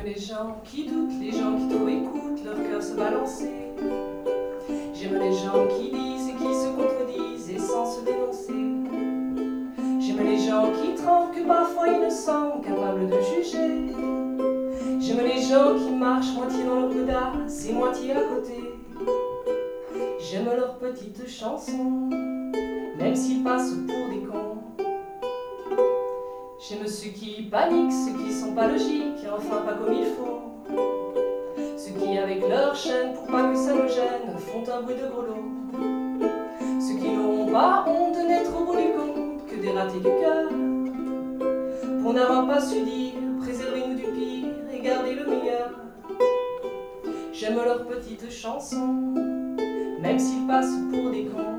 les gens qui doutent, les gens qui trop écoutent leur cœur se balancer. J'aime les gens qui disent et qui se contredisent et sans se dénoncer. J'aime les gens qui tremblent que parfois ils ne sont capables de juger. J'aime les gens qui marchent moitié dans leur audace et moitié à côté. J'aime leurs petites chansons, même s'ils passent pour des cons. J'aime ceux qui paniquent, ceux qui sont pas logiques, et enfin pas comme il faut. Ceux qui, avec leur chaîne, pour pas que ça me gêne, font un bruit de grelot. Ceux qui n'auront pas honte de n'être au bout du compte que des ratés du cœur, pour n'avoir pas su dire, préservez-nous du pire et gardez le meilleur. J'aime leurs petites chansons, même s'ils passent pour des cons.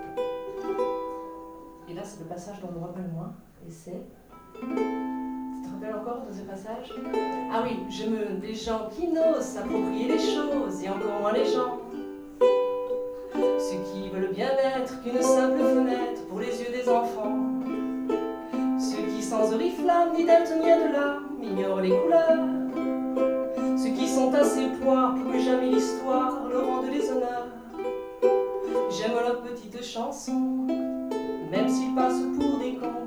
Et là, c'est le passage dont on ne voit pas le moins, et c'est... Tu te rappelles encore de ce passage? Ah oui, j'aime des gens qui n'osent s'approprier les choses, et encore moins les gens. Ceux qui veulent bien être qu'une simple fenêtre pour les yeux des enfants. Ceux qui sans oriflamme, ni daltonien de l'âme, ignorent les couleurs. Ceux qui sont assez poires pour que jamais l'histoire leur rende les honneurs. J'aime leurs petites chansons, même s'ils passent pour des cons.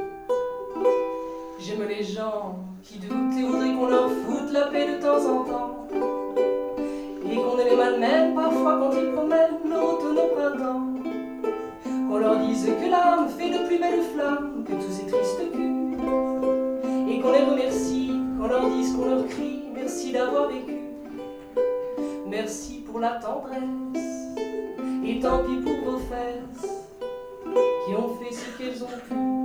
J'aime les gens qui doutent et voudraient qu'on leur foute la paix de temps en temps, et qu'on ne les malmène parfois quand ils promènent leur automne au printemps. Qu'on leur dise que l'âme fait de plus belles flammes que tous ces tristes culs, et qu'on les remercie, qu'on leur dise, qu'on leur crie merci d'avoir vécu. Merci pour la tendresse, et tant pis pour vos fesses qui ont fait ce qu'elles ont pu.